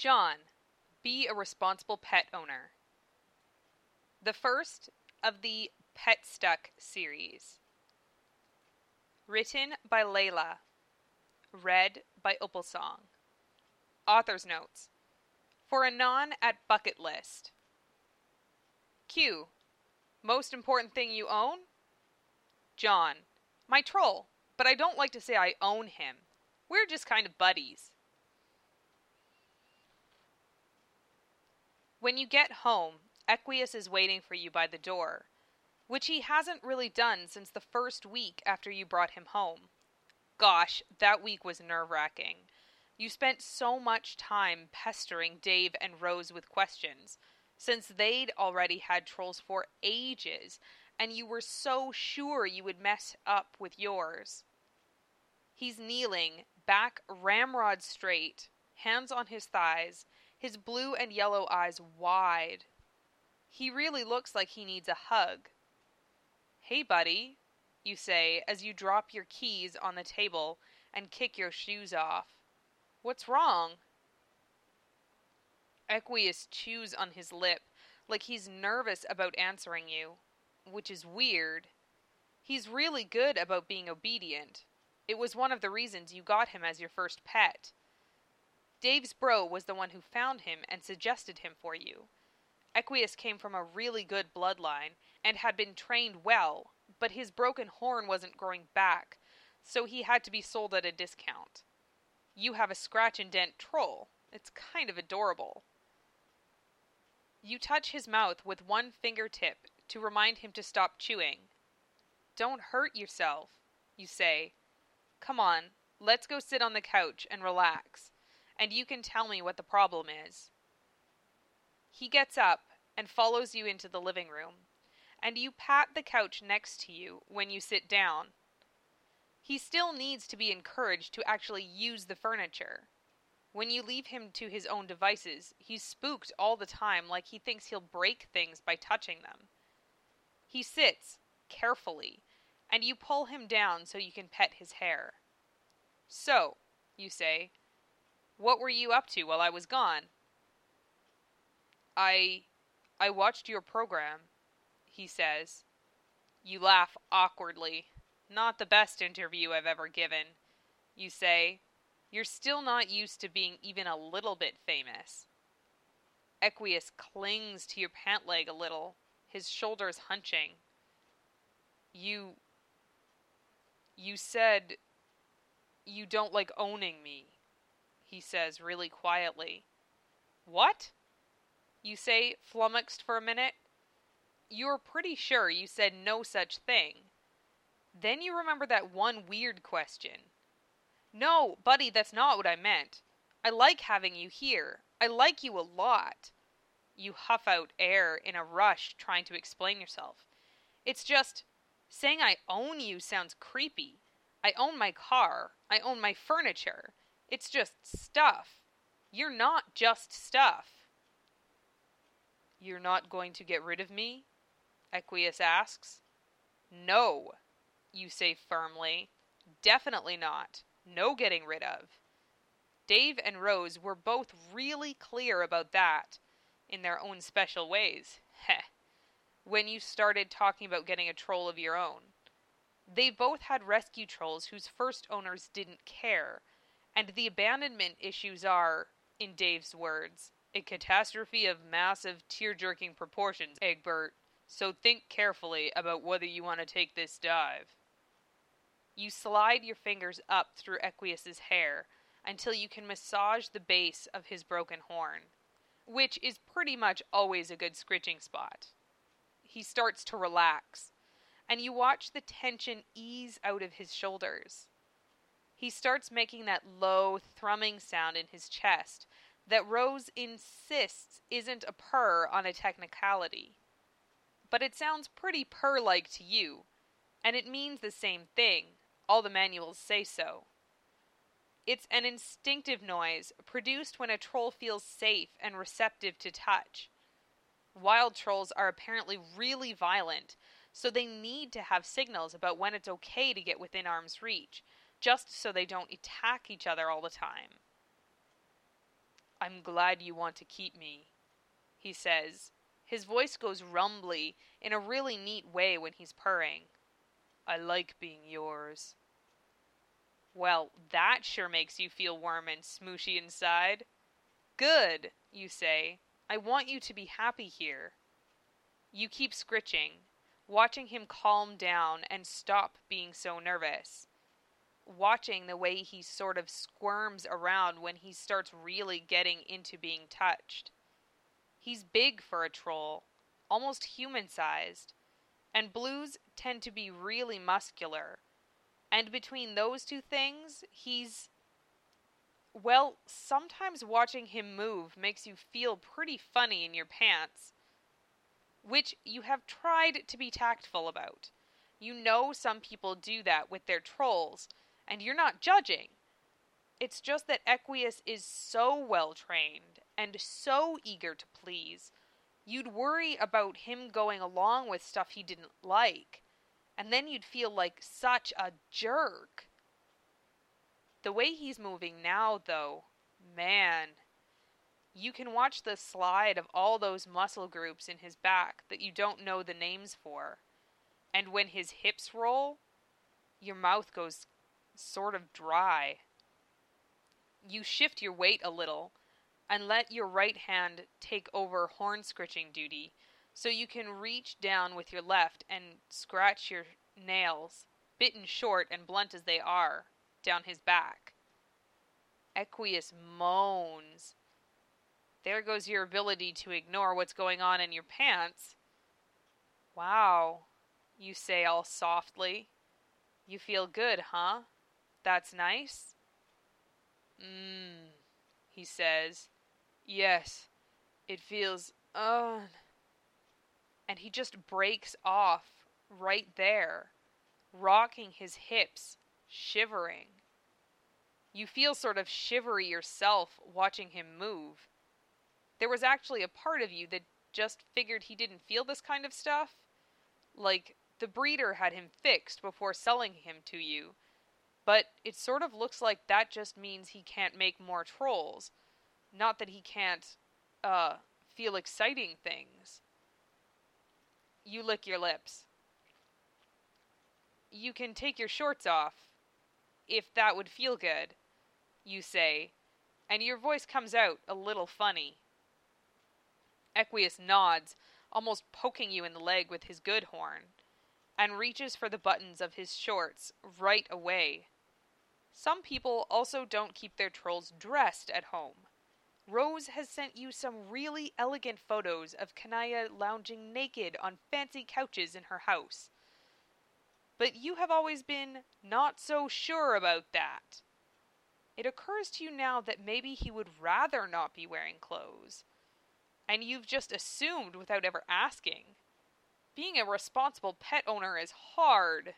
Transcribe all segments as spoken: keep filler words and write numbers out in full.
John, be a responsible pet owner. The first of the Pet Stuck series. Written by Layla. Read by Opalsong. Author's notes. For Anon at bucket list. Q. Most important thing you own? John. My troll, but I don't like to say I own him. We're just kind of buddies. When you get home, Equius is waiting for you by the door, which he hasn't really done since the first week after you brought him home. Gosh, that week was nerve-wracking. You spent so much time pestering Dave and Rose with questions, since they'd already had trolls for ages, and you were so sure you would mess up with yours. He's kneeling, back ramrod straight, hands on his thighs, his blue and yellow eyes wide. He really looks like he needs a hug. Hey, buddy, you say as you drop your keys on the table and kick your shoes off. What's wrong? Equius chews on his lip like he's nervous about answering you, which is weird. He's really good about being obedient. It was one of the reasons you got him as your first pet. Dave's bro was the one who found him and suggested him for you. Equius came from a really good bloodline and had been trained well, but his broken horn wasn't growing back, so he had to be sold at a discount. You have a scratch and dent troll. It's kind of adorable. You touch his mouth with one fingertip to remind him to stop chewing. Don't hurt yourself, you say. Come on, let's go sit on the couch and relax, and you can tell me what the problem is. He gets up and follows you into the living room, and you pat the couch next to you when you sit down. He still needs to be encouraged to actually use the furniture. When you leave him to his own devices, he's spooked all the time like he thinks he'll break things by touching them. He sits, carefully, and you pull him down so you can pet his hair. So, you say, what were you up to while I was gone? I... I watched your program, he says. You laugh awkwardly. Not the best interview I've ever given. You say, you're still not used to being even a little bit famous. Equius clings to your pant leg a little, his shoulders hunching. You... You said... You don't like owning me, he says really quietly. What? You say, flummoxed for a minute. You're pretty sure you said no such thing. Then you remember that one weird question. No, buddy, that's not what I meant. I like having you here. I like you a lot. You huff out air in a rush trying to explain yourself. It's just, saying I own you sounds creepy. I own my car. I own my furniture. It's just stuff. You're not just stuff. You're not going to get rid of me? Equius asks. No, you say firmly. Definitely not. No getting rid of. Dave and Rose were both really clear about that, in their own special ways. Heh. When you started talking about getting a troll of your own. They both had rescue trolls whose first owners didn't care, and the abandonment issues are, in Dave's words, a catastrophe of massive, tear-jerking proportions, Egbert, so think carefully about whether you want to take this dive. You slide your fingers up through Equius's hair until you can massage the base of his broken horn, which is pretty much always a good scritching spot. He starts to relax, and you watch the tension ease out of his shoulders. He starts making that low, thrumming sound in his chest that Rose insists isn't a purr on a technicality. But it sounds pretty purr-like to you, and it means the same thing. All the manuals say so. It's an instinctive noise produced when a troll feels safe and receptive to touch. Wild trolls are apparently really violent, so they need to have signals about when it's okay to get within arm's reach, just so they don't attack each other all the time. I'm glad you want to keep me, he says. His voice goes rumbly in a really neat way when he's purring. I like being yours. Well, that sure makes you feel warm and smooshy inside. Good, you say. I want you to be happy here. You keep scritching, watching him calm down and stop being so nervous. Watching the way he sort of squirms around when he starts really getting into being touched. He's big for a troll, almost human-sized, and blues tend to be really muscular. And between those two things, he's... Well, sometimes watching him move makes you feel pretty funny in your pants, which you have tried to be tactful about. You know some people do that with their trolls, and you're not judging. It's just that Equius is so well trained and so eager to please, you'd worry about him going along with stuff he didn't like, and then you'd feel like such a jerk. The way he's moving now, though, man, you can watch the slide of all those muscle groups in his back that you don't know the names for. And when his hips roll, your mouth goes sort of dry. You shift your weight a little and let your right hand take over horn scritching duty so you can reach down with your left and scratch your nails, bitten short and blunt as they are, down his back. Equius moans. There goes your ability to ignore what's going on in your pants. Wow, you say all softly. You feel good, huh? That's nice? Mmm, he says. Yes, it feels, uh... And he just breaks off right there, rocking his hips, shivering. You feel sort of shivery yourself watching him move. There was actually a part of you that just figured he didn't feel this kind of stuff. Like, the breeder had him fixed before selling him to you. But it sort of looks like that just means he can't make more trolls. Not that he can't, uh, feel exciting things. You lick your lips. You can take your shorts off, if that would feel good, you say, and your voice comes out a little funny. Equius nods, almost poking you in the leg with his good horn, and reaches for the buttons of his shorts right away. Some people also don't keep their trolls dressed at home. Rose has sent you some really elegant photos of Kanaya lounging naked on fancy couches in her house. But you have always been not so sure about that. It occurs to you now that maybe he would rather not be wearing clothes. And you've just assumed without ever asking. Being a responsible pet owner is hard.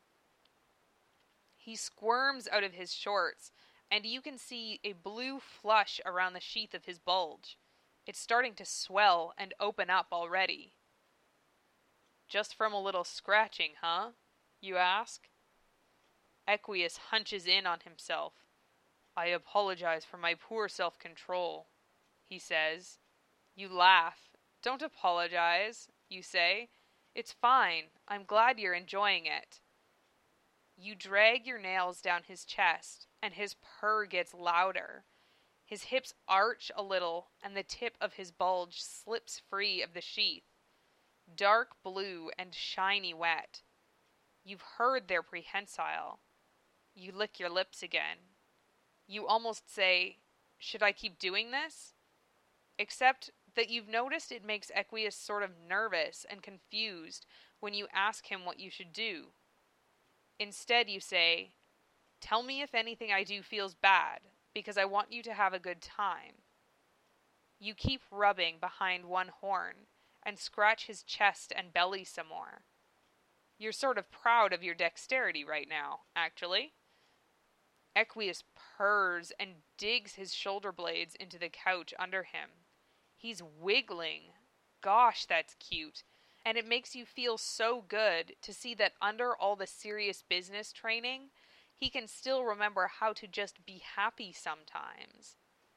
He squirms out of his shorts, and you can see a blue flush around the sheath of his bulge. It's starting to swell and open up already. Just from a little scratching, huh? You ask. Equius hunches in on himself. I apologize for my poor self-control, he says. You laugh. Don't apologize, you say. It's fine. I'm glad you're enjoying it. You drag your nails down his chest, and his purr gets louder. His hips arch a little, and the tip of his bulge slips free of the sheath. Dark blue and shiny wet. You've heard they're prehensile. You lick your lips again. You almost say, should I keep doing this? Except that you've noticed it makes Equius sort of nervous and confused when you ask him what you should do. Instead you say, tell me if anything I do feels bad, because I want you to have a good time. You keep rubbing behind one horn, and scratch his chest and belly some more. You're sort of proud of your dexterity right now, actually. Equius purrs and digs his shoulder blades into the couch under him. He's wiggling. Gosh, that's cute. And it makes you feel so good to see that under all the serious business training, he can still remember how to just be happy sometimes.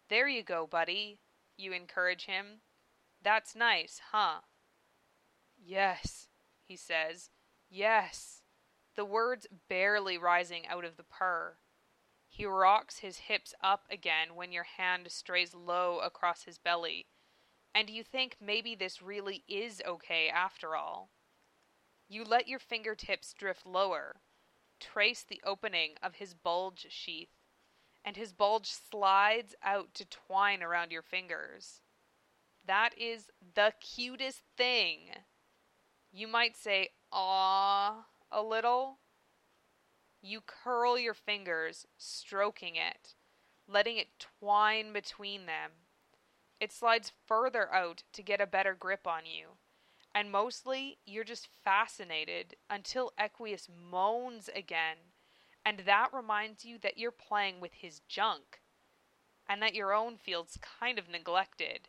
There you go, buddy, you encourage him. That's nice, huh? Yes, he says. Yes. The words barely rising out of the purr. He rocks his hips up again when your hand strays low across his belly, and you think maybe this really is okay after all. You let your fingertips drift lower, trace the opening of his bulge sheath, and his bulge slides out to twine around your fingers. That is the cutest thing. You might say, "Aww," a little. You curl your fingers, stroking it, letting it twine between them. It slides further out to get a better grip on you, and mostly you're just fascinated until Equius moans again, and that reminds you that you're playing with his junk, and that your own feels kind of neglected.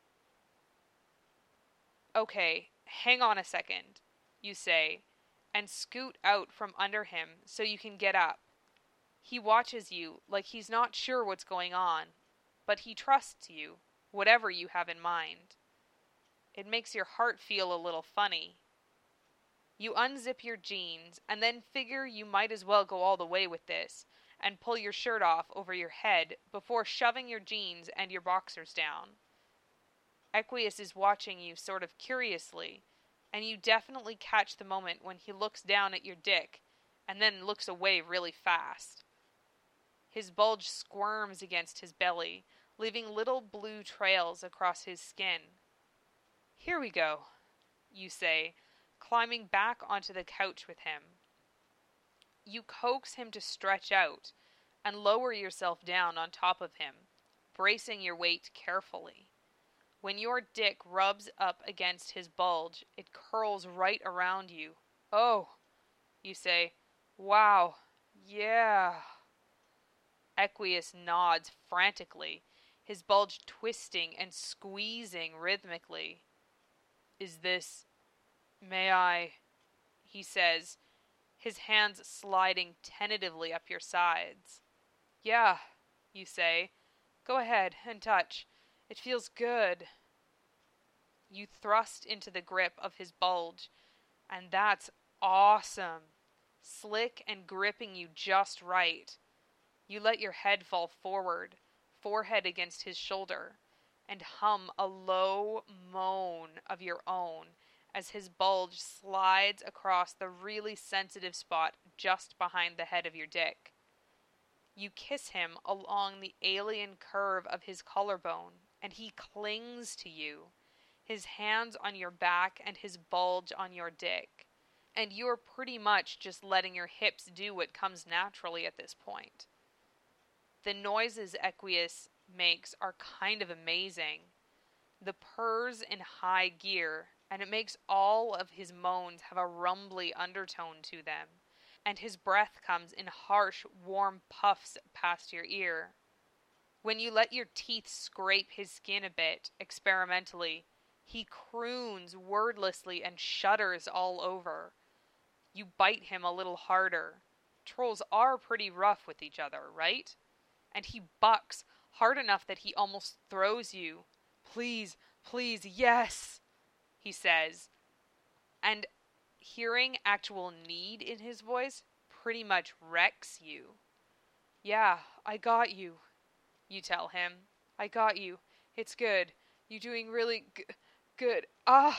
Okay, hang on a second, you say, and scoot out from under him so you can get up. He watches you like he's not sure what's going on, but he trusts you, whatever you have in mind. It makes your heart feel a little funny. You unzip your jeans and then figure you might as well go all the way with this and pull your shirt off over your head before shoving your jeans and your boxers down. Equius is watching you sort of curiously, and you definitely catch the moment when he looks down at your dick and then looks away really fast. His bulge squirms against his belly, leaving little blue trails across his skin. Here we go, you say, climbing back onto the couch with him. You coax him to stretch out and lower yourself down on top of him, bracing your weight carefully. When your dick rubs up against his bulge, it curls right around you. Oh, you say, wow, yeah. Equius nods frantically, his bulge twisting and squeezing rhythmically. Is this... may I... he says, his hands sliding tentatively up your sides. Yeah, you say. Go ahead and touch. It feels good. You thrust into the grip of his bulge, and that's awesome. Slick and gripping you just right. You let your head fall forward, forehead against his shoulder, and hum a low moan of your own as his bulge slides across the really sensitive spot just behind the head of your dick. You kiss him along the alien curve of his collarbone, and he clings to you, his hands on your back and his bulge on your dick. And you're pretty much just letting your hips do what comes naturally at this point. The noises Equius makes are kind of amazing. The purrs in high gear, and it makes all of his moans have a rumbly undertone to them, and his breath comes in harsh, warm puffs past your ear. When you let your teeth scrape his skin a bit, experimentally, he croons wordlessly and shudders all over. You bite him a little harder. Trolls are pretty rough with each other, right? And he bucks hard enough that he almost throws you. Please, please, yes, he says. And hearing actual need in his voice pretty much wrecks you. Yeah, I got you, you tell him. I got you. It's good. You're doing really g- good. Ah!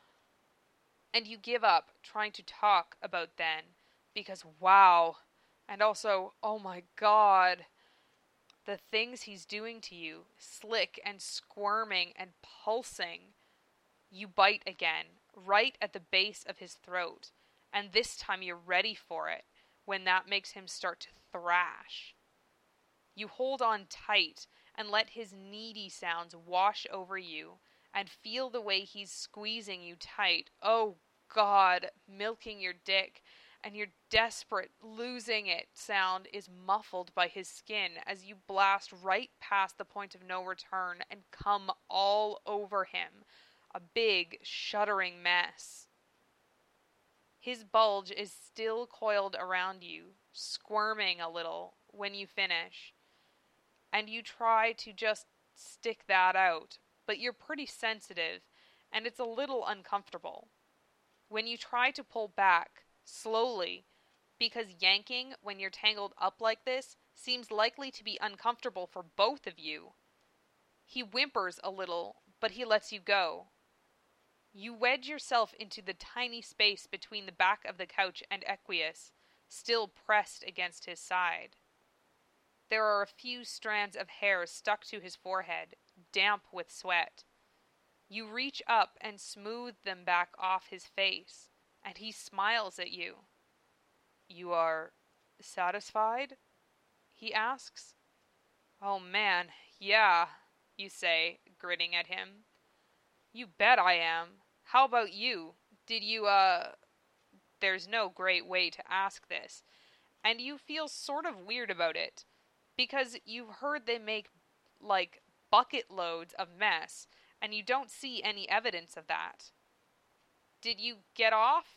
And you give up trying to talk about then, because wow, and also, oh my god, the things he's doing to you, slick and squirming and pulsing. You bite again, right at the base of his throat, and this time you're ready for it, when that makes him start to thrash. You hold on tight and let his needy sounds wash over you, and feel the way he's squeezing you tight. Oh God, milking your dick, and your desperate, losing it sound is muffled by his skin as you blast right past the point of no return and come all over him, a big, shuddering mess. His bulge is still coiled around you, squirming a little when you finish, and you try to just stick that out, but you're pretty sensitive, and it's a little uncomfortable. When you try to pull back, slowly, because yanking when you're tangled up like this seems likely to be uncomfortable for both of you. He whimpers a little, but he lets you go. You wedge yourself into the tiny space between the back of the couch and Equius, still pressed against his side. There are a few strands of hair stuck to his forehead, damp with sweat. You reach up and smooth them back off his face, and he smiles at you. "You are satisfied?" he asks. "Oh man, yeah," you say, grinning at him. "You bet I am. How about you? Did you, uh... There's no great way to ask this, and you feel sort of weird about it, because you've heard they make, like, bucket loads of mess, and you don't see any evidence of that. Did you get off?"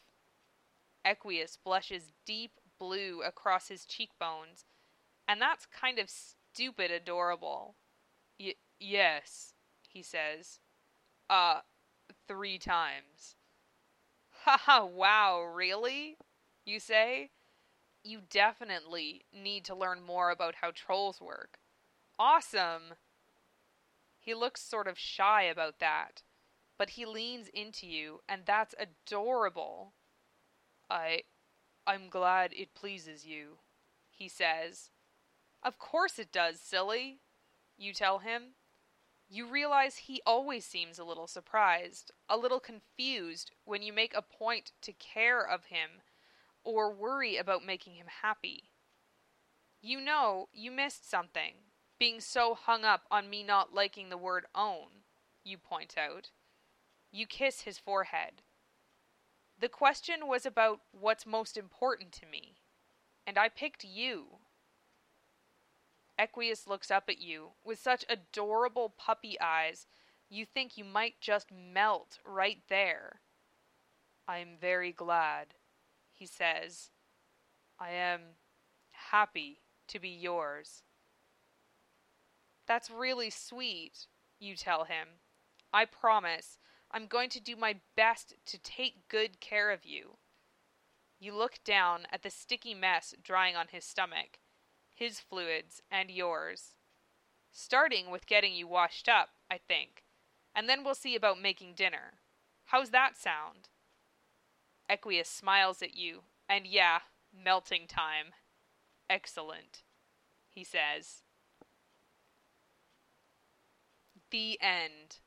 Equius blushes deep blue across his cheekbones, and that's kind of stupid adorable. Y- yes, he says. Uh, three times. Haha, wow, really? You say? You definitely need to learn more about how trolls work. Awesome! He looks sort of shy about that, but he leans into you, and that's adorable. I... I'm glad it pleases you, he says. Of course it does, silly, you tell him. You realize he always seems a little surprised, a little confused when you make a point to care of him or worry about making him happy. You know you missed something, being so hung up on me not liking the word own, you point out. You kiss his forehead. The question was about what's most important to me, and I picked you. Equius looks up at you with such adorable puppy eyes you think you might just melt right there. "I'm very glad," he says. "I am happy to be yours." "That's really sweet," you tell him. "I promise I'm going to do my best to take good care of you." You look down at the sticky mess drying on his stomach, his fluids and yours. "Starting with getting you washed up, I think, and then we'll see about making dinner. How's that sound?" Equius smiles at you, and yeah, melting time. "Excellent," he says. The end.